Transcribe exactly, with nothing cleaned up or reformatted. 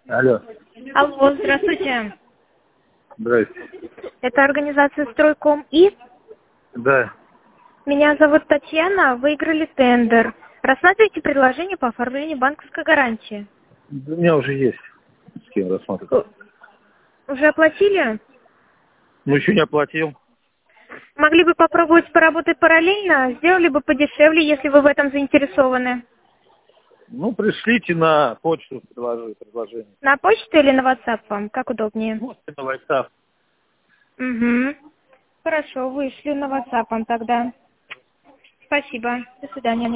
Алло. Алло, здравствуйте. Здрасте. Это организация «Стройком» И. Да. Меня зовут Татьяна. Выиграли тендер. Рассматривайте предложение по оформлению банковской гарантии. У меня уже есть с кем рассматривать. Уже оплатили? Ну, еще не оплатил. Могли бы попробовать поработать параллельно, сделали бы подешевле, если вы в этом заинтересованы. Ну, пришлите на почту предложи- предложение. На почту или на WhatsApp вам? Как удобнее? Можете на WhatsApp. Угу. Хорошо, вышлю на WhatsApp вам тогда. Спасибо. До свидания.